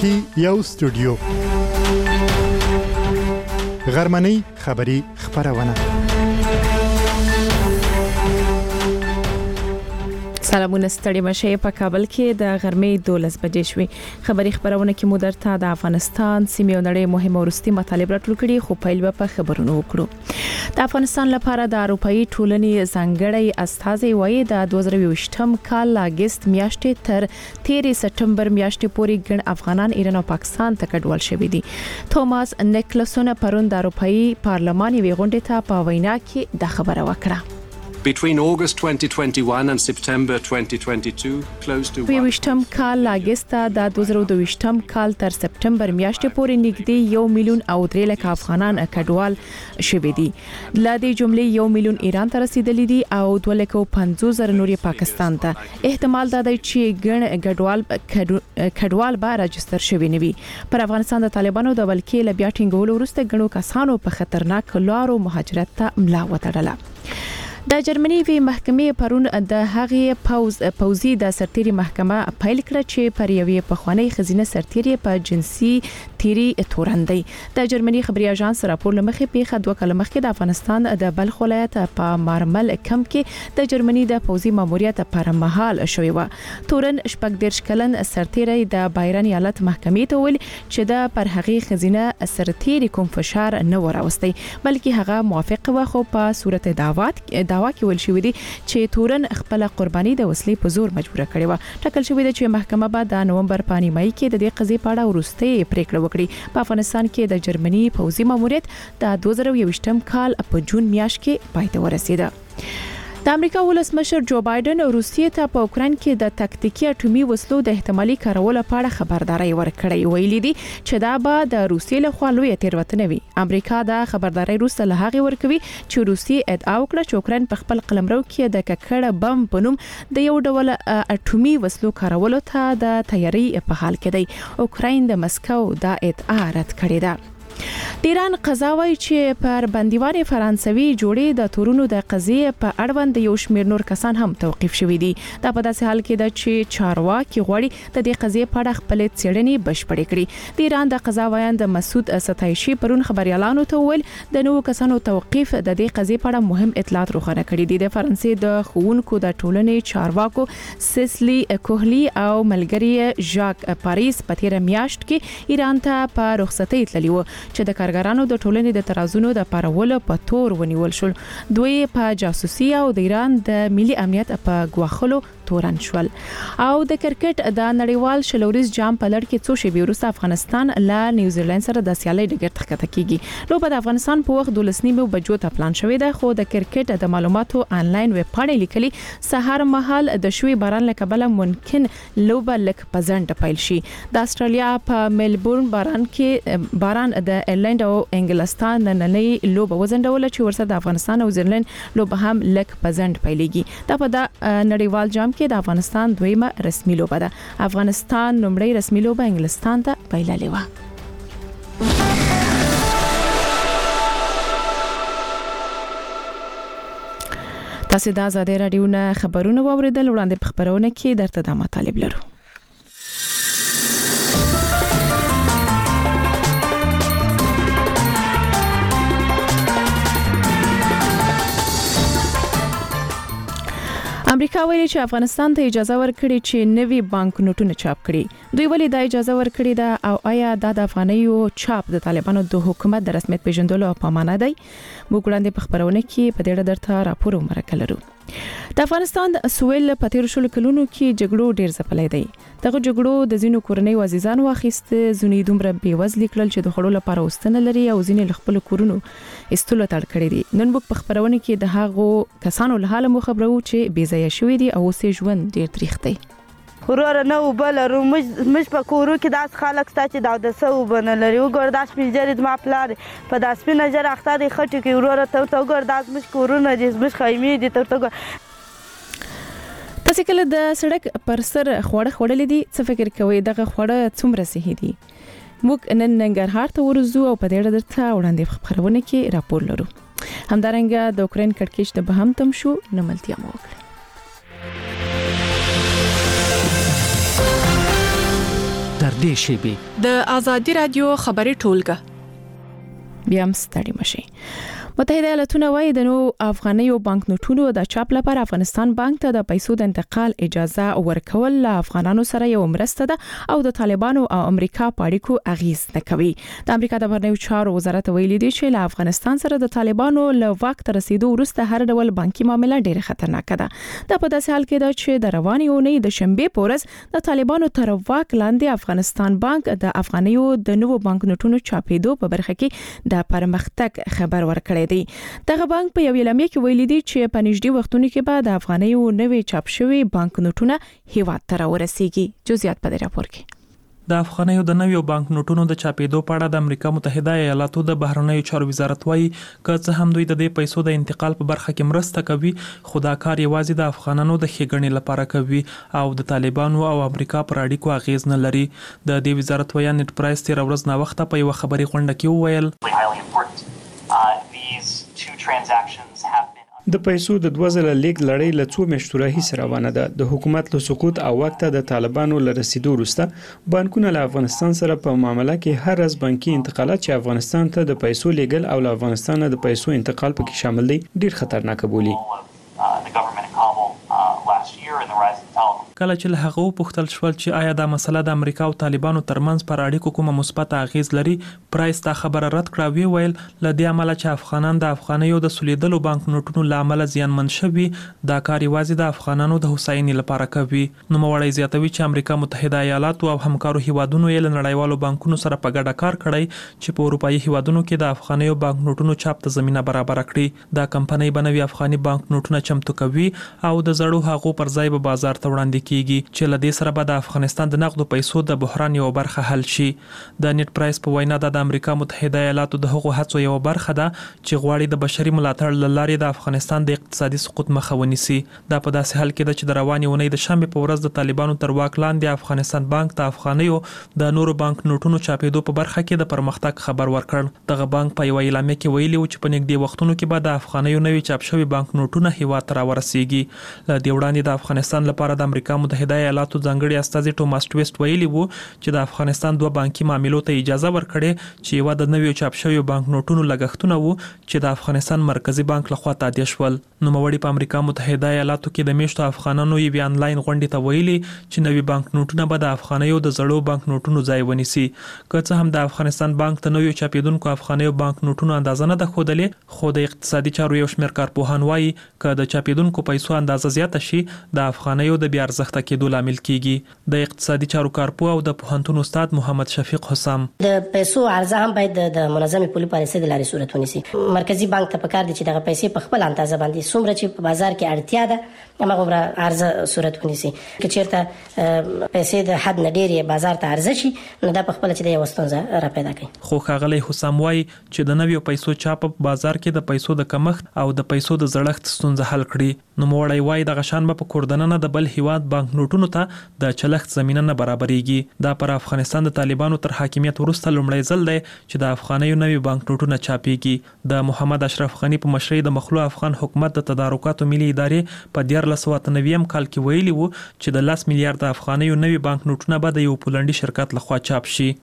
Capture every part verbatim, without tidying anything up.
کې یو استودیو غرمنۍ خبری خبرونه. سلامونه ستړي مشه په کابل کې د غرمې دولس بجې شوې. خبری خبرونه کې مو درته د افغانستان سیمې او نړۍ مهمه ورستي مطالب راټول کړي، خو پیل به په خبرونو وکړو. د افغانستان لپاره د اروپאי ټولنې ځانګړی استازي وایي د دوه زره یوویشتم کال اگست میاشتې تر تیرې سپټمبر میاشتې پورې ګڼ افغانان ایران او پاکستان ته کډوال شوي دي. توماس نیکلسون پرون د اروپאי پارلمان یوې غونډې ته په وینا کې د خبره وکړه. Between August twenty twenty-one and September twenty twenty-two, close to یوویشتم کال اگست د دوه زره دوهویشتم کال تر سپټمبر میاشتې پورې نږدې یو میلیون او درې لک افغانان کډوال شوي دي. ل دې جملې یو میلیون ایران ته رسیدلي دي او دوه لک او پنځوس زره نور پاکستان ته. احتمال دا دی چې ګڼ کډوال کډوال به راجستر شوي نه وي. پر افغانستان د طالبانو د ولکې ل بیا ټینګولو وروسته ګڼو کسانو په خطرناک لارو مهاجرت ته ملا وتړله. د جرمني وی محکمې پرون د هغې پوز پوزي د سرتيري محکمه پیل کړ چې پر یوې پخوانی خزینه سرتيري په جنسي تیری تورندې. د جرمني خبري اژانس راپور لمخې پیښه دوه کال مخکې د افغانستان د بلخ ولایت په مارمل کم کې د جرمني د پوزي ماموریت پر مهال شوی و. تورن شپږ دیرش کلن سرتيري د بایرن ایالت محکمې ته ویل چې د پر هغې خزینه سرتيري کوم فشار نه وراوستي، بلکې هغه موافق و، خو په صورت دعوت داوا کې ویل شوې دي چې تورن خپل قرباني د وسلې په زور مجبوره کړې و. ټاکل شوې ده چې محکمه به د نومبر په نیمایي کې د دې قضیې په اړه وروستۍ پریکړه وکړي. په افغانستان کې د جرمني پوځي ماموریت د دوه زره یوویشتم کال په جون میاشت کې پای ته ورسېده. د امریکا ولسمشر جو بایدن روسیې ته په اوکراین کې د تاکتیکي اټومي وسلو د احتمالي کارولو په اړه خبرداري ورکړې. ویلي دي چې دا به د روسیې له خوا لویه تېروتنه وي. امریکا د خبرداري وروسته له هغې ورکوي چې روسیې ادعا وکړه چې اوکراین په خپل قلمرو کې د ککړ بم په نوم د یو ډول اټومي وسلو کارولو ته د تیاری په حال کې دی. اوکراین د مسکو دا ادعا رد کړې ده. د ایران قضا وايي چې پر بندیوان فرانسوي جوړې د تورونو د قضیې په اړوند یو شمېر نور کسان هم توقيف شوي دي. دا په داسې حال کې ده چې چارواکي غواړي د دې قضیې په اړه خپل څېړنې بشپړې کړي. د ایران د قضا وایند مسعود ستایشي پرون خبريالانو ته ویل د نوو کسانو توقيف د دې قضیې په اړه مهم اطلاعات روښانه کړي دي. د فرانسې د ښوونکو د ټولنې چارواکو سیسلی کوهلی او ملګری ژاک پاریس په تیر میاشت کې ایران ته په رخصتۍ تللی و چې د کارګرانو د ټولنې د ترازونو د پارولو په تور ونیول شول. دوی په جاسوسي او د ایران د ملي امنیت په غواخلو تورن شول. او د کرکټ د نړیوال شلوریز جام په لړ کې څو شېبې وروسته افغانستان له نیوزیلند سره د سیالۍ ډګر ته ښکته کیږي. لوبه د افغانستان په وخت دولس نیمو بجو ته پلان شوې ده، خو د کرکټ د معلوماتو آنلاین ویب پاڼې لیکلي سهار مهال د شوي باران له کبله ممکن لوبه لک پزند پیل شي. د استرالیا په ملبورن باران کې باران د ایرلند او انګلستان نننۍ لوبه وزندول چې ورسره د افغانستان او نیوزیلند لوبه هم لک پزند پیلېږي. دا په د نړیوال جام کې د افغانستان دویمه رسمي لوبه ده. افغانستان لومړی رسمي لوبه انګلستان ته پیللې و. تاسو د آزادۍ رادیو نه خبرونه واوریدل. وړاندې په خبرونه کې درته د مطالب لرو. امریکا ویلي چې افغانستان ته اجازه ورکړي چې نوي بانک نوټونه چاپ کړي. دوی ولې دا اجازه ورکړي ده او آیا دا د افغانیو چاپ د طالبانو د حکومت د رسمیت پیژندلو په معنا دی؟ موږ وړاندې په خبرونه کې په دې اړه درته راپور ومرکه لرو. د افغانستان سویل په تیر شلو کلونو کې جګړو ډیر ځپلې دی. دغه جګړو د ځینو کورنۍ عزیزانو واخیست، ځینې دومره بیوزلي کړل چې د خړو لپاره وستنه لري او ځینې خپل کورونو استلو تړ کړی دي. نن موږ په خبرونه کې د هغو کسانو له حاله مو خبرو چې بې ځایه شوي دي او اوس ژوند ډیر تریخ دی. ورور نه وبلرو مش په کورو کې داس خلک ستا چې دا د سو بنه لري. وګور داس پیجرې ما پلار په داس په نظر اخته دی خټو کې ورور ته ورته وګور داس مش کورونه دي مش خیمې دي ته ورته. تاسو کله د سړک پر سر خوړه خوړلې دي؟ څه فکر کوئ دغه خوړه څومره صحي دي؟ موږ نن ننګرهار ته ورځو او په دې اړه درته وړاندې خبرونه کې راپور لرو. همدارنګه د اوکرين کړکېچ د بهم تم شو نملتیا مو وکړه. در نږدې شي. د ازادي رادیو خبري ټولګه بیا هم ستړي مشي. متحده ایالاتونه وايي د نو افغانیو بانک نوټونو د چاپ لپاره افغانستان بانک ته د پیسو د انتقال اجازه ورکول له افغانانو سره یو مرسته ده او د طالبانو او امریکا په اړیکو اغیز نه کوي. د امریکا د بهرنیو چارو وزارت ویلي دی چې له افغانستان سره د طالبانو له واک ته رسیدو وروسته هر ډول بانکي معاملې ډېر خطرناک ده. دا په داسې حال کې ده چې د رواني اونۍ د شنبه په ورځ د طالبانو تر واک لاندې افغانستان بانک د افغانیو د نوو بانک نوټونو چاپېدو په برخه کې د پرمختګ خبر ورکړی. دغه بانک په یو اعلامیه کې ویلي دی چې په نږدې وختونو کې به د افغانیو نوې چاپ شوی بانک نوټونه هیواد ته راورسیږي. جزئیات په دې راپور کې. د افغانیو د نویو بانک نوټونو د چاپېدو په اړه د امریکا متحده ایالاتو د بهرنیو چارو وزارت وايي که څه هم دوی د دې پیسو د انتقال په برخه کې مرسته کوي، خو دا کار یوازې د افغانانو د ښېګڼې لپاره کوي او د طالبانو او امریکا پر اړیکو اغیز نه لري. د دې وزارت ویان نیټ پرایس تیر ورځ نا وخته په یو خبري غونډه کې وویل د پیسو د دوه ځله لیک لړۍ له څو میاشتو راهیسې روانه ده. د حکومت له سقوط او وخت د طالبانو له رسیدو وروسته بانکونه له افغانستان سره په معامله کې هر از بانکي انتقالات چې افغانستان ته د پیسو لیږل او له افغانستان د پیسو انتقال پکې شامل دي ډیر خطرناک بولي. کله چې له هغه پوښتل شول چې آیا دا مسله د امریکا او طالبانو ترمنځ پر اړیکو کومه مثبت اغیز لري، پرایس دا خبره رد کړه. وی ویل ل دې عمله چې افغانان د افغانیو د سولیدلو بانک نوټونو له عمله زیانمن شوي، دا کار یوازې د افغانانو د هوساینې لپاره کوي. نو موړی زیاتوي چې امریکا متحده ایالات او همکارو هیوادونو یې له نړیوالو بانکونو سره په ګډه کار کړی چې په اروپאי هیوادونو کې د افغانیو بانک نوټونو چاپ ته زمينه برابر کړي. دا کمپنۍ بنوي افغاني بانک نوټونه چمتو کوي او د زړو هغو پر ځای به بازار ته وړاندې کیږي چې له دې سره به د افغانستان د نقدو پیسو د بحران یو برخه حل شي. د نیټ پرایس په وینا د امریکا متحده ایالاتو د هغو هڅو یو برخه ده چې غواړي د بشري ملاتړ لارې د افغانستان د اقتصادي سقوط مخه ونیسي. دا په داسې حال کې ده چې د رواني اونۍ د شنبه په ورځ د طالبانو تر واک لاندې افغانستان بانک ته افغانیو د نورو بانک نوټونو چاپېدو په برخه کې د پرمختګ خبر ورکړ. دغه بانک په یو اعلامیه کې ویلي و چې په نږدې وختونو کې به د افغانیو نوي چاپ شوی بانک نوټونه هیواد ته راورسیږي. له دې وړاندې د افغانستان لپاره د امریکا متحده ایالاتو ځانګړي استازي ټوماس ټویسټ ویلي وو چې د افغانستان دوه بانکي معاملو ته اجازه ورکړي چې یو د نویو چاپ شویو بانک نوټونو لګښتونه وو چې د افغانستان مرکزی بانک لخوا تادیه شول. نو موړي په امریکا متحده ایالاتو کې د میشتو افغانانو یو انلاین غونډې ته ویلي چې نوي بانک نوټونه به د افغانیو د زړو بانک نوټونو ځای ونیسي. که څه هم د افغانستان بانک ته نویو چاپیدونکو افغانیو بانک نوټونو اندازه نه ده ښودلې، خو د اقتصادي چارو یو شمېر کارپوهان وایي که د چاپیدونکو پیسو اندازه زیاته شي د افغانیو د بیا ارزښت کېدو لامل کیږي. د اقتصادي چارو کارپوه او د پوهنتون استاد محمد شفیق حسام د پیسو عرضه هم باید د منظمې پولي پالیسۍ د لارې صورت ونیسي. مرکزی بانک ته پکار دي چې دغه پیسې په خپل اندازه باندې څومره چې په بازار کې اړتیا ده هغه عرضه صورت ونیسي. که چیرته پیسې د حد نه ډېرې بازار ته عرضه شي نو دا په خپل چې د یو ستونزه را پیدا کوي. خو ښاغلی حسام وایي چې د نویو پیسو چاپ په بازار کې د پیسو د کمښت او د پیسو د زړښت ستونزه حل کړي. نو موړی وایي دغه شان به په کوردننه د بل هیواد بانک نوټونو ته د چلښت زمينه نه برابرېږي. دا پر افغانستان د طالبانو تر حاکمیت وروسته لومړی ځل دی چې د افغانیو نوي بانک نوټونه چاپېږي. د محمد اشرف غنی په مشرۍ د مخلوع افغان حکومت د تدارکاتو ملي ادارې په دیارلس سوه اته نوي کال کې ویلي وو چې د لس میلیارډ افغانیو نوي بانک نوټونه به د یو پولنډي شرکت لخوا چاپ شي.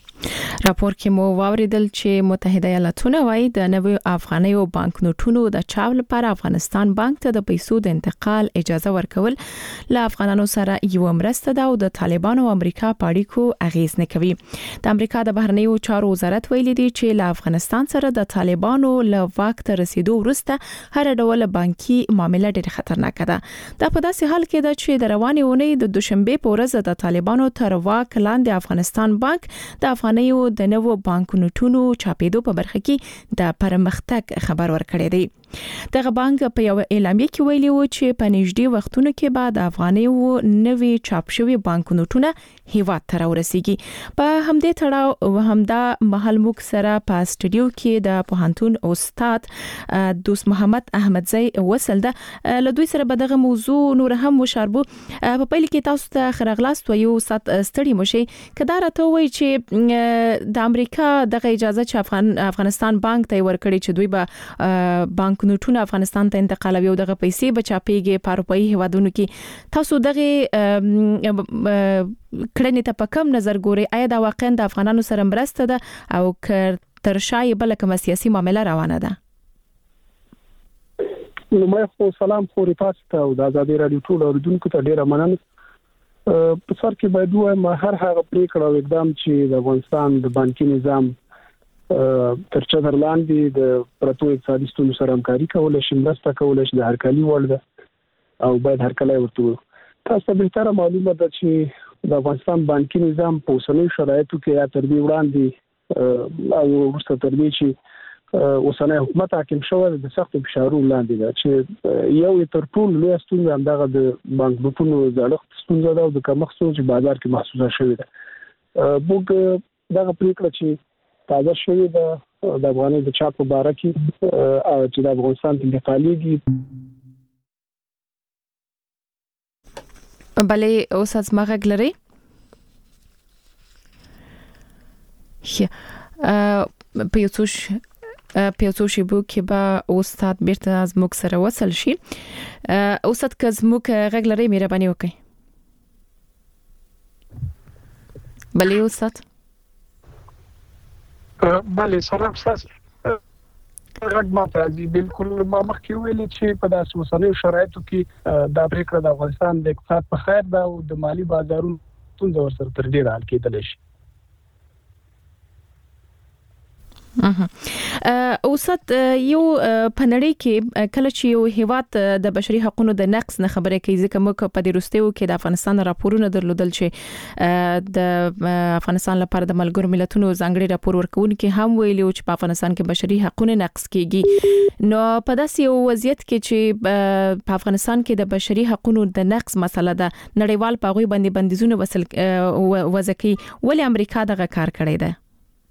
راپور کې مو واوریدل چې متحده ایالاتونه وايي د نویو افغانیو بانک نوټونو د چاپ لپاره افغانستان بانک ته د پیسو د انتقال اجازه ورکول له افغانانو سره یو مرسته ده او د طالبانو او امریکا په اړیکو اغیز نه کوي. د امریکا د بهرنیو چارو وزارت ویلي دی چې له افغانستان سره د طالبانو له واک ته رسیدو وروسته هر ډول بانکي معاملې ډېر خطرناک ده. دا په داسې حال کې ده چې د رواني اونۍ د دوشنبه په ورځ د طالبانو تر واک لاندې افغانستان بانک د افغانیو د نوو بانک نوټونو چاپېدو په برخه کې د پرمختګ خبر ورکړی دی. دغه بانک په یو اعلامیه کې ویلي و چې په نږدې وختونو کې به د افغانیو نوي چاپ شوی بانک نوټونه هیواد ته راورسیږي. په همدې تړاو همدا مهال موږ سره په استودیو کې د پوهنتون استاد دوست محمد احمدزی وصل ده. له دوی سره به دغه موضوع نور هم وشاربو. په پیل کې تاسو ته خرغلاست و یو سات ستړي مشي کدا راته وای چې د امریکا دغه اجازه چې افغان افغانستان بانک ته ورکړي چې دوی به بانک بانکنوټونه افغانستان ته انتقالوي او دغه پیسې بچاپېږي په اروپאי هیوادونو کې تاسو دغه کړنې ته په کوم نظر ګوري؟ آیا دا واقعا د افغانانو سره مرسته ده او تر شای بل کوم سیاسي معاملې روانه ده؟ نو مې خو سلام خو ریپاس ته او د آزادي رادیو ټول اوریدونکو ته ډیره مننه. په سر کې باید وایم هر هغه پریکړه او اقدام چې د افغانستان د بانکي نظام تر چتر لاندې د پرتو اقتصادي ستونزو سره همکاري کولای شي، مرسته کولای شي، د هرکلي وړ ده او باید هرکلی ورته تاسو ته بهتره معلومه ده چې د افغانستان بانکي نظام په اوسنیو شرایطو کې یا تر دې وړاندې او وروسته تر دې چې اوسنۍ حکومت حاکم شوی د سختو فشارونو لاندې ده چې یو تر ټولو لوی ستونزه همدغه د بانکونو زړښت ستونزه ده او د کمښت ستونزه چې بازار کې محسوسه شوې ده. موږ دغه پریکړه چې تازه شوې ده د افغانۍ د چاپ په باره کې چې د افغانستان ته انتقالېږي. بلې اوس از ما غږ لرئ؟ په یو څه په یو څو شیبو کې به استاد بیرته از موږ سره وصل شي. استاد که زموږ غږ لرئ مهرباني وکړئ. بلې استاد. بله سلام تاسو. غږ ما ته بالکل ما مخکې ویلي چې په داسې اوسنیو شرایطو کې دا پریکړه د افغانستان د اقتصاد په خیر ده او د مالی بازارونو ستونزه ورسره تر ډیره حل کېدلی شي. اوسط یو پنړی کې کله چې یو هیواد د بشري حقوقو د نقض نه خبره کوي ځکه موږ په دې وروستیو کې د افغانستان راپورونه درلودل چې د افغانستان لپاره د ملګرو ملتونو ځانګړي راپور ورکوونکي هم ویلي چې په افغانستان کې بشري حقوقو نقض کیږي. نو په داسې یو وضعیت کې چې په افغانستان کې د بشري حقوقو د نقض مسله ده نړیوال په غوي باندې بندیزونه وسل وځکي ولې امریکا دغه کار کړی ده؟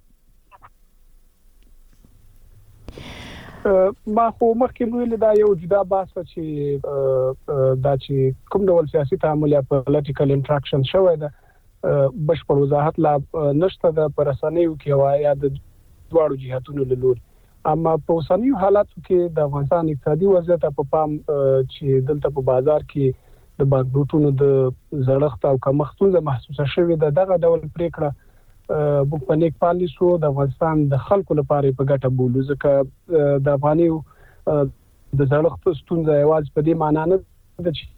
ما خو مخکې ویل دا یو جدا بحث چې دا چې کوم ډول سیاسي تعامل یا پولیټیکل انټراکشن شوی ده بشپړ وضاحت لا نشته د پرسنیو کې یا د دواړو جهاتونو له لوري. اما په اوسنیو حالاتو کې د افغانستان اقتصادي وضعیت په پام چې دلته په بازار کې د بانکونو د زړښت او کمښت محسوسه شوې ده دغه ډول پریکړه موږ په نیک پالیسو د افغانستان د خلکو لپاره په ګټه بولو ځکه د افغانیو د زړښت ستونزه یوازې په دې معنی نه ده چې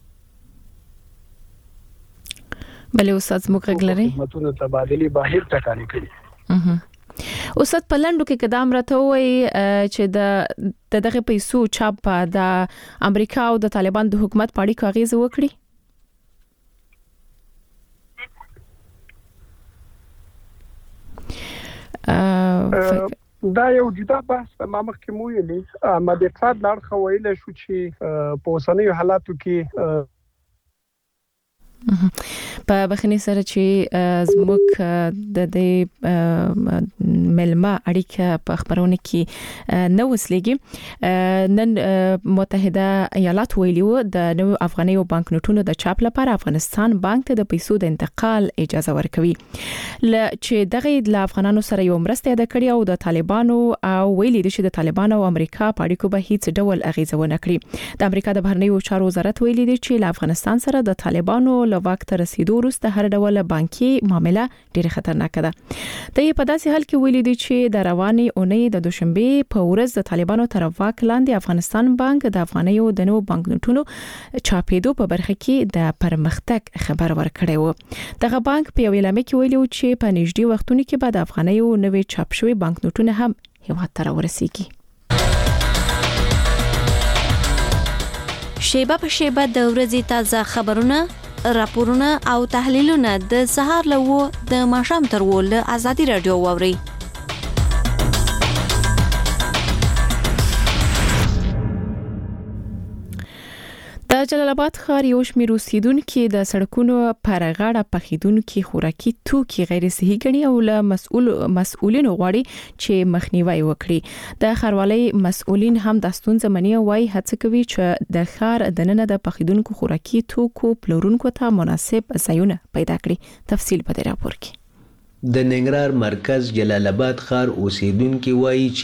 بلې استاد موږ غږ لرئ خدماتونو تبادلې بهیر ټاکلي کړي. استاد په لندو کې قدم راته وای چې د دغه پیسو چاپ د امریکا او د طالبان د حکومت په اړیکو اغیز وکړي. دا یو جدا بحث ما مخکې مو ویلي ما د اقتصاد لړ خو ویل شو چې په اوسنیو حالاتو کې په بخنی سره چې زموږ د دې ملما اړیکه په خبرونه کې نو وسلېږي. نن متحده ایالات ویلي و د نو افغاني بانکنوټونو د چاپ لپاره افغانستان بانک ته د پیسو د انتقال اجازه ورکوي چې دغه د افغانانو سره یو مرسته ده کړې او د طالبانو او ویلي دي چې د طالبانو او امریکا په اړیکو به هیڅ ډول اغیزه ونه کړي. د امریکا د بهرنیو چارو وزارت ویلي دي چې له افغانستان سره د طالبانو واک ته رسیدو وروسته هر ډول بانکي معاملې ډېره خطرناکه ده. د په داسې حال کې ویلي دي چې د رواني اونۍ د دوشنبه په ورځ د طالبانو تر واک لاندې افغانستان بانک د افغانیو د نوو بانکنوټونو چاپېدو په برخه کې د پرمختګ خبر ورکړی و. دغه بانک په یو اعلامیه کې ویلي چې په نږدې وختونو کې به د افغانیو نوې چاپ شوی بانکنوټونه هم هیواد ته راورسیږي. شیبه په شیبه د ورځې تازه خبرونه راپورونه او تحلیلونه د سهار له و د ماښام تر و له آزادي رادیو واوري. د جلال آباد ښار یو شمېر اوسیدونکو د سړکونو پر غاړه پخیدونکو خوراکي توکي غیر صحي ګڼي او له مسؤل مسؤلینو غواړي چې مخنیوي وکړي. د ښاروالۍ مسؤلین هم د ستونزې مني او وايي هڅه کوي چې د ښار دننه د پخیدونکو خوراکي توکو پلورونکو ته مناسب ځایونه پیدا کړي. تفصیل په دې راپور کې. د ننګرهار مرکز جلال آباد ښار اوسیدونکو وايي چې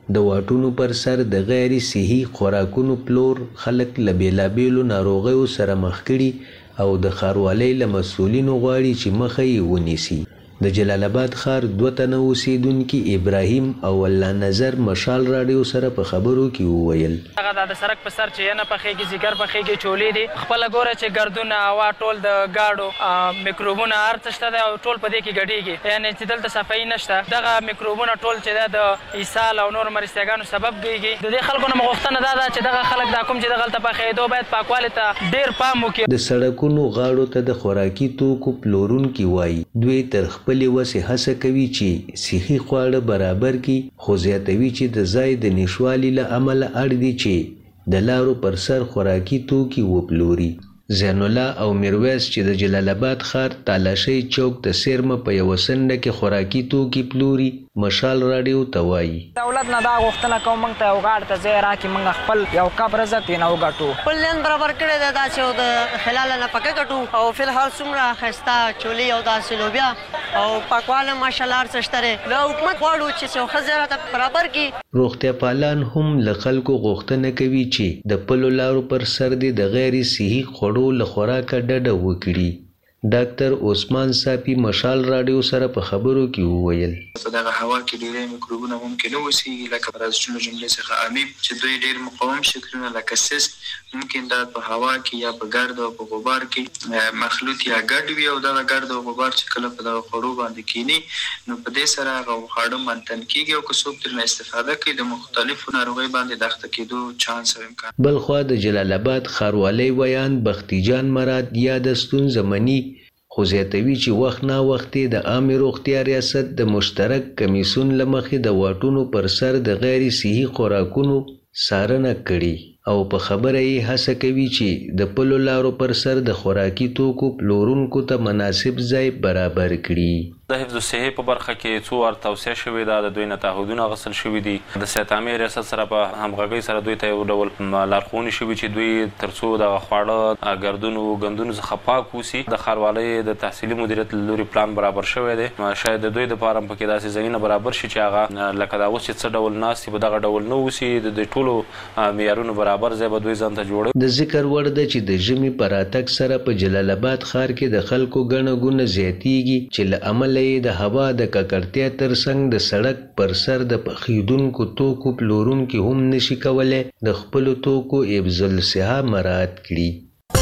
د واټونو پر سر د غیر صحي خوراکونو پلور خلک له بیلابیلو ناروغیو سره مخ کړي او د ښاروالۍ له مسؤلینو غواړي چې مخه یې ونیسي. د جلال آباد ښار دوه تنه اوسیدونکي ابراهیم او الله نظر مشال راډیو سره په خبرو کې وویل هغه د سړک په سر چې نه پخېږي ځیګر پخېږي چولې دي خپل ګوره چې ګردونه هوا ټول د گاډو میکروبونه هر څه شته او ټول په دې کې ګډېږي یعنی چې دلته صفایي نشته دغه میکروبونه ټول چې د اسهال او نور مرستیاګانو سبب کېږي. د دې خلکو نه غوښتنه دا ده چې دغه خلک دا کوم چې دغلته پخېدو باید پاکوالي ته ډېر پام وکړي. د سړکونو غاړو ته د خوراکي توکو پلورونکي وایي دوی تر خپلې وسې هڅه کوي چې صحي خواړه برابر کړي خو زیاتوي چې د ځای د نشوالي له امله اړ دي چې د لارو پر سر خوراکي توکي وپلوري. زین الله او میرویس چې د جلال آباد ښار تالاشۍ چوک د سیرمه په یوه څنډه کې خوراکي توکي پلوري مشال راډیو ته وایي دولت نه دا غوښتنه کوم موږ ته یو غاړه ته ځای راکړي موږ خپل یو کب رزق یې نه وګټو خپل لین برابر کړی دی دا چې د حلاله نه پکه ګټو او فلحال څومره ښایسته چولې او داسې لوبیا او پاکواله ماشاءالله هر څه شته دی له حکومت غواړو چې څو ښځې راته برابر کړي. روغتیا پالان هم له خلکو غوښتنه کوي چې د پلو لارو پر سر دې د غیر صحي خوړو له خوراکه ډډه وکړي. ډاکټر عثمان صافي مشال راډیو سره په خبرو کې وویل په دغه هوا کې ډېری میکروبونه ممکن اوسیږي لکه پرازیتونو جملې څخه امیب چې دوی ډېر مقاوم شکلونه لکه سیست ممکن دا په هوا کې یا په ګرد او په غبار کې مخلوط یا ګډ وي او دغه ګرد او غبار چې کله په دغه خوړو باندې کینی نو په دې سره هغه خواړه منتن کېږي او که څوک ترې استفاده کوي د مختلفو ناروغیو باندې د اخته کېدو چانس او امکان. بلخوا د جلال آباد ښاروالۍ ویان بختي جان مراد یا د ستونزه مني خو زیاتوي چې وخت نا وخت د عامې روغتیا ریاست د مشترک کمیسیون له مخې د واټونو پر سر د غیر صحي خوراکونو څارنه کړي او په خبره یې هڅه کوي چې د پلو لارو پر سر د خوراکي توکو پلورونکو ته مناسب ځای برابر کړي. د حفظ الصحې په برخه کې څو ور توسعه شوې ده د دوی نه تعهدونه اخیستل شوي دي د صحت عامې ریاست سره په همغږۍ سره دوی ته یو ډول لارښوونې شوي چې دوی تر څو دغه خواړه ګردونو ګندونو څخه پاک اوسي د ښاروالۍ د تحصیلي مدیریت له لوري پلان برابر شوی دی شاید د دوی دپاره هم پکې داسې ځایونه برابر شي چې هغه لکه دا اوس چې څه ډول ناست دي په دغه ډول نه اوسي د دوی ټولو معیارونو برابر ځای به دوی ځان ته جوړوي. د ذکر وړ ده چې د ژمي په راتګ سره په جلال آباد ښار کې د خلکو ګڼه ګوڼه زیاتیږي چې له امله یې د هوا د ککړتیا ترڅنګ د سړک پر سر د پخېدونکو توکو پلورونکي هم نشي کولی د خپلو توکو حفظ الصحه مراعات کړي.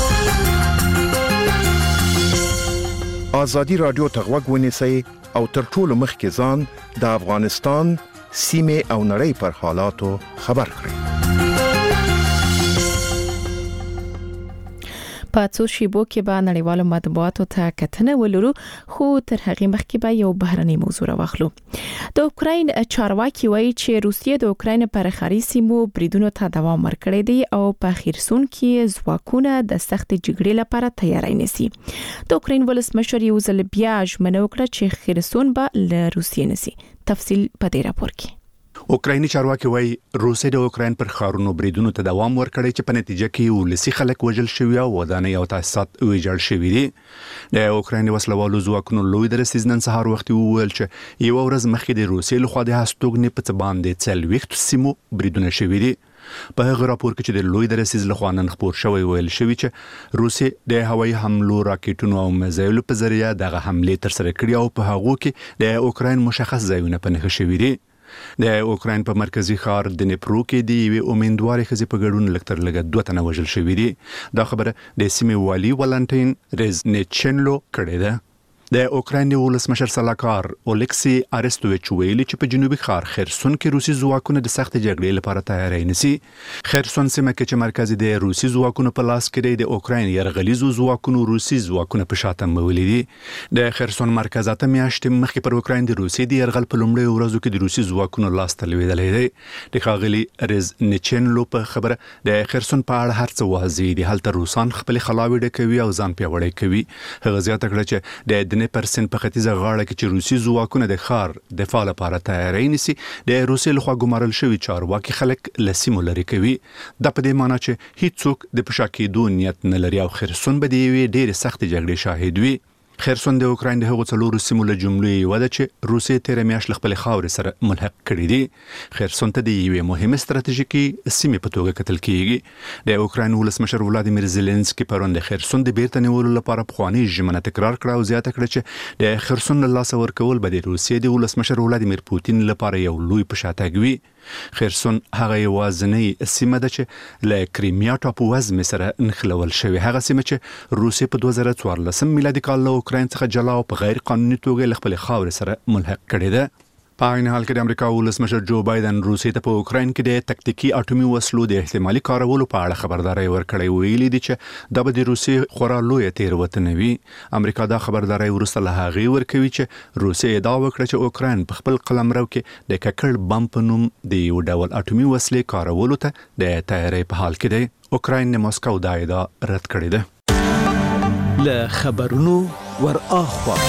ازادي راډیو ته غوږ ونیسئ او تر ټولو مخکې ځان د افغانستان سیمې او نړۍ پر حالاتو خبر کړئ. په څو شیبو کې به نړیوالو مطبوعاتو ته کتنه ولرو خو تر هغه مخکې به یو بهرنی موضوع راوخلو. د اوکراین چارواکي وایي چې روسیه د اوکراین پر خاري سیمو بریدونو ته دوام ورکړی دی او په خرسون کې ځواکونه د سخت جګړې لپاره تیاری نیسي. د اوکراین ولسمشر یو ځل بیا ژمنه وکړه چې خرسون به له روسیې نسی. تفصیل په دې راپور کې. اوکرایني چارواکي وایي روسیه د اوکراین پر ښارونو بریدونو ته دوام ورکړی چې په نتیجه کې ولسي خلک وژل شوي او ودانۍ او تاسیسات ویجاړ شوي دي. د اوکراین وسلوالو ځواکونو لوی درستیز نن سهار وختي وویل چې یوه ورځ مخکې د روسیې لخوا د هستوګنې په څه باندې څلوېښتو سیمو بریدونه شوي دي. په هغه راپور کې چې د لوی درستیز لخوا نن خپور شوی ویل شوی چې روسیې د هوایي حملو راکټونو او میزایلو په ذریعه دغه حملې ترسره کړي او په هغو کې د اوکراین مشخص ځایونه په نښه شوي دي. د اوکراین په مرکزی ښار د نیپرو کې د یوې امیندوارې ښځې په ګډون لږ تر لږه دوه تنه وژل شوي دي. دا خبره د سیمې والي ولانټین ریزنیچنلو کړې ده. د اوکراین ولسمشر سلاکار اولیکسی ارستوویچ ویلي چې په جنوبي ښار خرسون کې روسي ځواکونه د سخت جګړې لپاره تیاری نیسي. خرسون سیمه کې چې مرکز د روسي ځواکونو په لاس کې دی د اوکراین یرغلیزو ځواکونو روسي ځواکونه په شاته مولي دي. د خرسون مرکز اته میاشتې مخکې پر اوکراین د روسي د یرغل په لومړیو ورځو کې د روسي ځواکونو لاس ته لوېدلی دی. د ښاغلي ریزنیچنلو په خبره د خرسون په اړه هر څه واضح دي. هلته روسان خپلې خلاوې ډکوي او ځان پیاوړی کوي. هغه زیاته کړه چې د پرسن په ختیځه غاړه کې چې روسي ځواکونه د ښار دفاع لپاره تیاری نیسي د روسیې لخوا ګمارل شوي چارواکي خلک له سیمو لرې کوي. دا په دې معنی چې هیڅوک د په شا کېدو نیت نه لري او خرسون به د یوې ډېرې سختې جګړې شاهد وي. خرسون د اوکراین د هغو څلورو سیمو له جملې یو ده چې روسیې تیر میاشت خپل خاورې سره ملحق کړی دی. خرسون ته د یوې مهمه ستراتیژیکي سیمې په توګه کتل کیږي. د اوکراین ولسمشر ولادیمیر زيلنسکي پرون د خرسون د بیرته نیولو لپاره پخوانی ژمنه تکرار کړه او زیاته کړه چې د خرسون له لاسه ورکول به د روسیې د ولسمشر ولادیمیر پوتین لپاره یو لوی پشاتګ وي. خرسون هغه یوازینی سیمه ده چې له کریمیا ټاپووزمې سره نښلول شوې. هغه سیمه چې روسیې په دوه زره څوارلسم میلادي کال له اوکراین څخه جلا او په غیر قانوني توګه له خپل خاورې سره ملحق کړې ده. په عین حال کې د امریکا ولسمشر جو بایدن روسیې ته په اوکراین کې د تکتیکي اټومي وسلو د احتمالي کارولو په اړه خبرداري ورکړې. ویلي دي چې د بده روسیې خورا لوی تیروتنه وي. امریکا دا خبرداري ورسته له هغه ورکوي چې روسیې دا وکړه چې اوکراین په خپل قلمرو کې د ککړ بم په نوم د یو ډول اټومي وسلې کارولو ته د تیاری په حال کې دی. اوکراین د ماسکو دا ادعا رد کړې ده. له خبرونو ور اخوا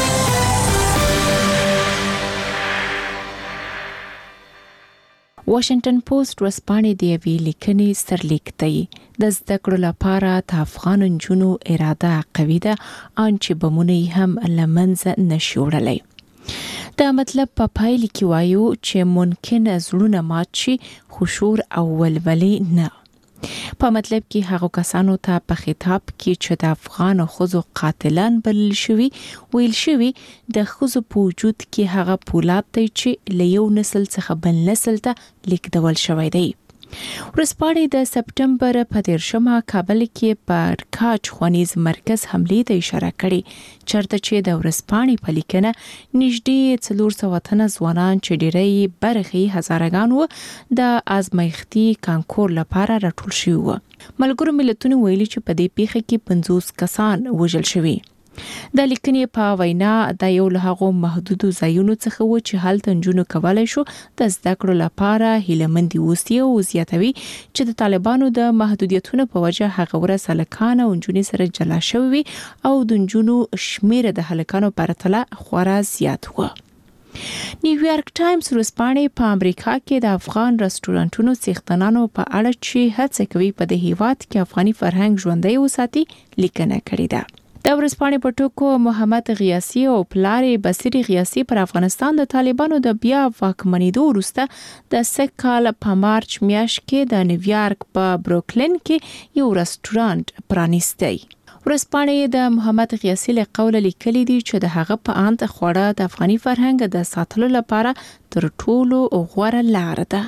واشنگټن پوسټ ورسپانې دی وی لیکنې سرلیک دی د زده کړو لپاره د افغان جنونو اراده قوي ده ان چې بمونه هم لمنځه نشوړلې. دا مطلب په پایل کې وایو چې ممکن زړونه مات شي خو شور او ولولې نه. په مطلب کې هغه کسانو ته په خطاب کې چې د افغان خزو قاتلان بلل شوی ویل شوی د خزو په وجود کې هغه پولاد دی چې له یو نسل څخه بل نسل ته لیکدول شوی دی. ورسپاړې د سپټمبر په دیرشمه کابل کې په کاچ خوانیز مرکز حمله ته اشاره کړې چرته چې د ورسپاړې په لیکنه نږدې څلور سوه تنه ځوانان چې ډېری برخي هزارګان وو د ازمایښتي کانکور لپاره راټول شوي وو. ملګرو ملتونو ویلي چې په دې پیښه کې پنځوس کسان وژل شوي. د لیکنې په وینا د یو له هغو محدودو ځایونو څخه و چې هلته نجونو کولای شو د زده کړو لپاره هیلهمند اوسي او زیاتوي چې د طالبانو د محدودیتونو په وجه هغه ورځ هلکان او نجونې سره جلا شوي او د نجونو شمیر د هلکانو په پرتله خورا زیات و. نیویارک ټایمز ورسپانې په امریکا کې د افغان رستورانټونو څښتنانو په اړه چې هڅه کوي په دې هیواد کې افغاني فرهنګ ژوندی وساتي لیکنه کړې ده. د ورسپانې په ټکو محمد غیاثي او پلارې بصری غیاثي پر افغانستان د طالبانو د بیا واکمنېدو وروسته د سږ کال په مارچ میاشت کې د نیویارک په بروکلین کې یو رستورانت پرانیستی. ورسپانې د محمد غیاثي له قوله لیکلي دي چې د هغه په اند خوړه د افغاني فرهنګ د ساتلو لپاره تر ټولو غوره لار ده.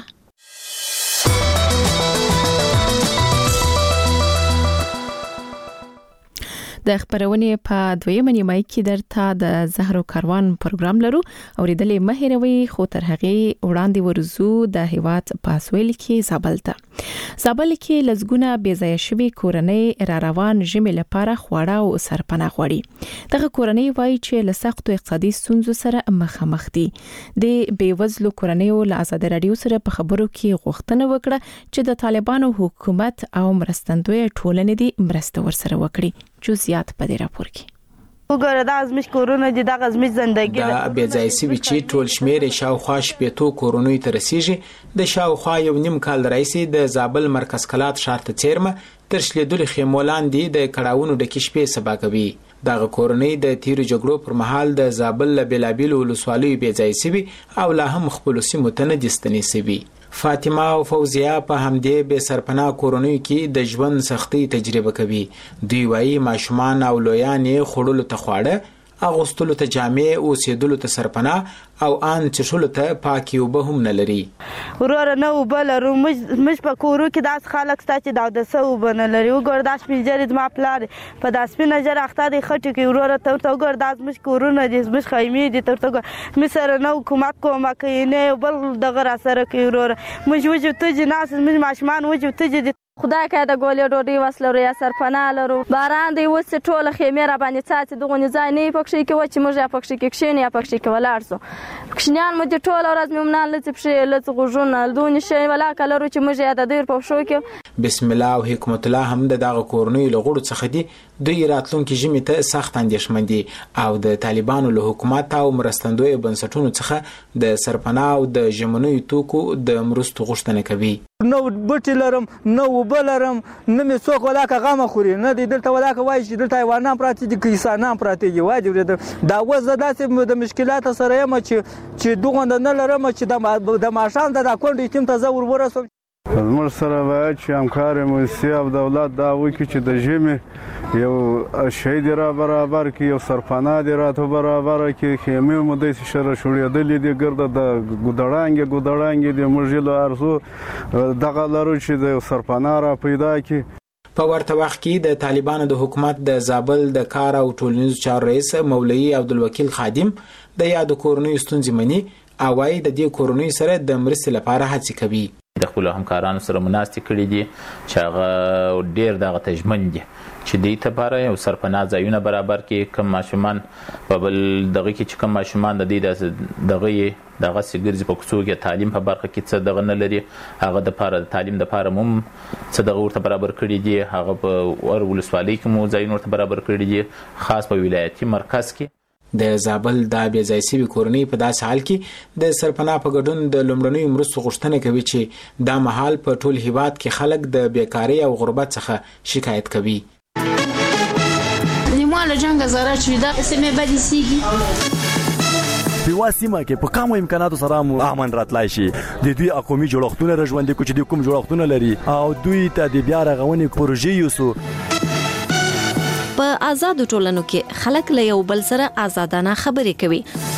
د خبرونې په دویمه نیمه کې درته د زهرو کاروان پروګرام لرو او ریدلې مهیروي خو تر هغه وړاندې ورزو د هیواد پاسویل کې زابل ته زابل کې لزګونه بیځای شوی کورنۍ را روان ژمې لپاره خواړه او سرپناه غوړي. دغه کورنۍ وایي چې له سختو اقتصادي ستونزو سره مخامخ دي. د بیوزلو کورنۍ له آزاد رادیو سره په خبرو کې غوښتنه وکړه چې د طالبانو حکومت او مرستندوی ټولنې دي مرسته ورسره وکړي. جزئیات په دې راپور کې وګوره دا زموږ کورونه دي دغه زموږ ژوندګي دا بې ځای سوي چې ټول شمیر شاوخوا شپېتو کورونو ته رسیږي. د شاوخوا یو نیم کال راځي د زابل مرکز کلات ښار ته چیرمه تر شلیدل خیمو لاندې د کړهونو د کشپې سبا کوي. دغه کورنۍ د تیرو جګړو پر مهال د زابل له بلابل ولسوالیو بې ځای سوي او لا هم خپل سیمو ته نه دستنې سوي. فاطمه او فوزیه په همدې به سرپناه کورونو کې د ژوند سختي تجربه کوي. دوی وايي ماشومان او لویان خړول ته خواړه اغوستلو ته جامې او سیدلو ته سرپناه او ان چشلو ته پاکي وب هم نه لري. ورور نه وبلرو مش په کورو کې داس خلک ستاسو د دسو وبنه لري. وګور داس پیجرید ما پلار په داس په نظر اخته د خټو کې ورور ته ورته وګور داس مش کورونه دي مش خیمه دي تر ته مې سره نو حکومت کومه کوي نه بل دغه را سره کوي ورور مش وجو ته جناس مش ماشمان وجو ته خدای که د ګولې ډوډۍ وسلو یا سرپناه لرو باران دی وس ټوله خیمه را باندې څاڅي دغه نه ځای نه پکښې کې و چې موږ یا پکښې کې کښینې یا پکښې کې ولاړ سو کښینیان مو د ټوله ورځ مې مونږ لڅ پښې لڅ غوژونه دونې شي ولا کلرو چې موږ یا د دیر په شو کې بسم الله او حکمت الله هم د دغه کورنۍ له غړو څخه دي. دوی راتلونکي ژمي ته سخت اندېښمن دي او د طالبانو له حکومت او مرستندوی بنسټونو څخه د سرپناه او د ژمنوي توکو د مرستو غوښتنه کوي. نو بوټي لرم نو اوبه لرم نه مې څوک ولاکه غمه خوري نه دی دلته ولاکه وایي چې دلته حیوانان پراته دي که انسانان پراته دي وایي دا اوس زه داسې د مشکلاتو سره یم چې چې دغونده نه لرم چې د ماښام د دا کونډې ټیم ته زه ور ورسوم. زموږ سره باید چې همکار موسسې او دولت دا وکړي چې د ژمي یو شی دې را برابر کړي یو سرپناه دې راته برابره کړي خیمې مو داسې شره شوړېدلې دي ګرده د ګودړانګې ګودړانګې دي موږ یې له ارزو دغه لرو چې د سرپناه را پیدا کړي. په ورته وخت کې د طالبانو د حکومت د زابل د کار او ټولنیزو چارو رئیس مولوي عبدالوکیل خادم د یادو کورنیو ستونزې مني او وايي د دې کورنیو سره د مرستې لپاره هڅې کوي. د خپل همکارانو سره مناستې کړي دي چې هغه ډېر دغه تجمن دي چې دې لپاره یو سرپناه ځایونه برابر کړي. کم ماشومان په بل دغه کې چې کم ماشومان د دې دغه دغه سګرځي په کوڅو کې تعلیم په برخه کې څه دغه نه لري هغه د لپاره تعلیم د لپاره مم څه دغه ورته برابر کړي دي. هغه په ور ولسوالۍ کې مو ځایونه ورته برابر کړي دي خاص په ولایتي مرکز کې. د زابل د بیا ځای سوي کورنۍ په داسې حال کې د سرپناه په ګډون د لومړنیو مرستو غوښتنه کوي چې دا مهال په ټول هیواد کې خلک د بیکارۍ او غربت څخه شکایت کوي. لیمواله جنګ زاره چې دا سیمه بدی سیږي په واسمه کې په کومو امکاناتو سره مو امن راتلای شي د دوی اقومي جوړښتونه رژوندې کو چې د کوم جوړښتونه لري او دوی ته د بیا رغونې پروژې یوسو. په آزادو ټولنو کې خلک له یو بل سره آزادانه خبرې کوي.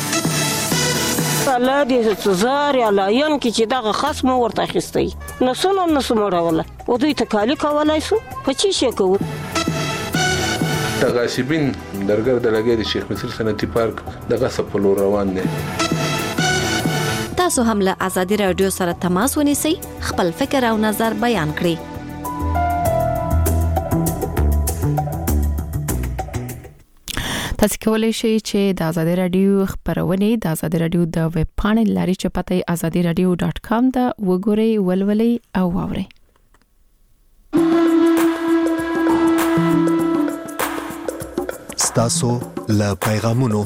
الله دې څزار یا لاین کې چې دغه خصم ورته اخیستی نسونه نسمړوله او دوی تکالی کولای سو په چی شي کوو. تغاسبین درګر د لګې د شیخ مصر صنعتي پارک دغه سپلو روان دي. تاسو هم له ازادي رادیو سره تماس ونیسئ خپل فکر او نظر بیان کړئ. تاسو کولای شئ چې د ازادي رادیو خبرونه د ازادي رادیو د ویب پاڼې لاري چې پته ازادي رادیو ډاټ کام دا وګورئ ولولئ او واورئ. ستاسو له پیغامونو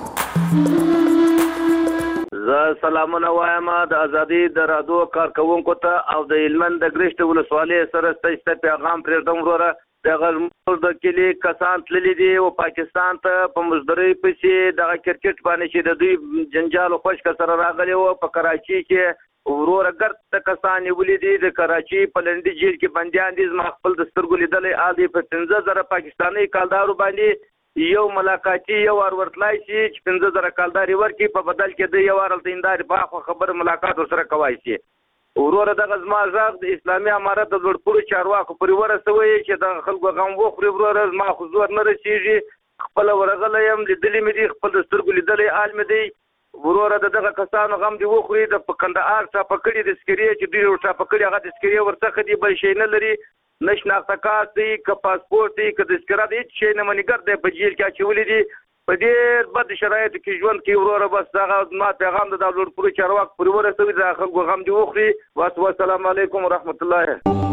زه سلامونه وایم د ازادي د رادیو کارکونکو ته او د هلمند د ګرشت ولسوالۍ سره ستاسو پیغام پرېږدم وروره. دغه د کلی کسان تللی دي او پاکستان ته په مزدوري پسې دغه کرکټ باندې چې د دوی جنجال او خوشک سره راغلي او په کراچي کې ورور ګرد کسان نیولې دي. د کراچي په لنډي جیل کې بنديان دي. زما خپل د سترګو لیدلې آدي په پنځه زره پاکستاني کالدارو باندې یو ملاقاتي یو ور ورتلای شي چې پنځه زره کالداري ورکی په بدل کې د یو ورلته اندار په خبر ملاقات سره کوي شي. ورور د غزما ځاغ د اسلامي امارت د لوړپوړو چارواکو پرې ورسوي چې د خلکو غم وخوري. ورور ما خو زور نه رسیږي خپل ورغله يم لیدلې مې دي خپل سترګو لیدلې حال مې دی. ورور د دغه کسانو غم دی وخوري د پکندار څا پکړي د سکري چې دوی ورته پکړي هغه د سکري ورڅخه دی بل شي نه لري نشناخته کارت دی ک پاسپورت دی ک د سکرا دی چې نه منګر دی په جیل کې چولې دي په ډېر بد شرایطو کې ژوند کوي. ورور بس هغه ما پیغام د دولت پوره چارواک پرې ورسوي د خلکو غم دی وخوري. والسلام علیکم ورحمت الله.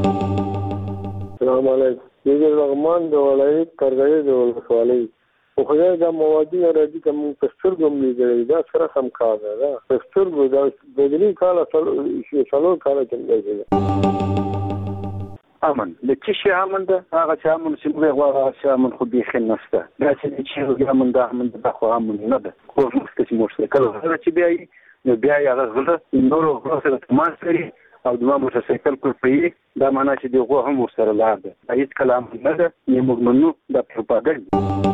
السلام علیکم. دې رحمان د ولایت کارګری د ولسوالۍ خو خدای دا موادي راځي کوم پستر کوم دی دا سره سم کار ده پستر ګو دا د دې کاله څلور کاله کې امن لکه شي امن ده هغه چې امن سیمه غواړي چې امن خو به خنسته دا چې چې امن ده امن ده خو امن نه ده خو مستې مشکل کله چې بیا نو بیا هغه غلطه نورو غلطه تماس لري او د موټر سایکل پر پی دا معنی چې دغه هم سره لار ده هیڅ کلام نه ده یمو منو د پروپاګاندا.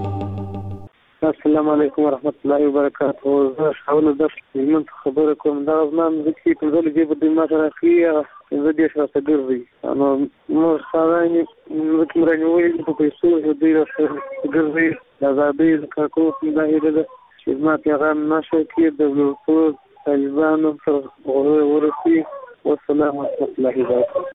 السلام علیکم ورحمت الله وبرکاته. زه شاول د من خبره کوم دا نام د کی په ځل کې په دماغ راخي زه دې شاته ګرځي نو نو ساراني وکړنی په پیسو دې راځي ګرځي دا زابې کاکو دا هیله چې ما پیغام نشه کې د ټول طالبانو سره ورسي. والسلام علیکم ورحمت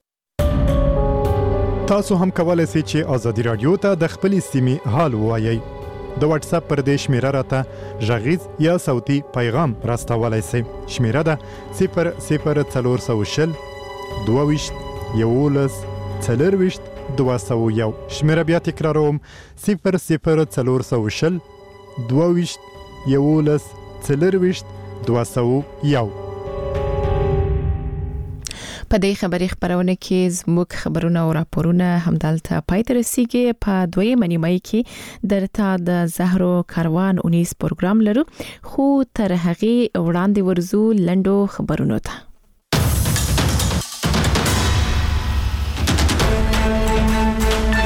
الله. تاسو هم کولای شئ چې ازادي رادیو ته د خپل سیمې حال وایي. د واتس اپ پر دې شمیره راته ژغیز یا صوتي پیغام راستولای شئ. شمیره ده صفر صفر څلور سوه شل دوه ویشت یولس څلور ویشت دوه سوه یو. شمیره بیا تکراروم صفر صفر څلور سوه شل دوه ویشت یولس څلور ویشت دوه سوه یو. په دې خبري خبرونه کې زموږ خبرونه او راپورونه همدلته پای ته رسیدي. په دویمه نیمه کې درته د زهرو کاروان اونیس پروګرام لرو، خو تر هغه وړاندې ورزو لندو خبرونو ته.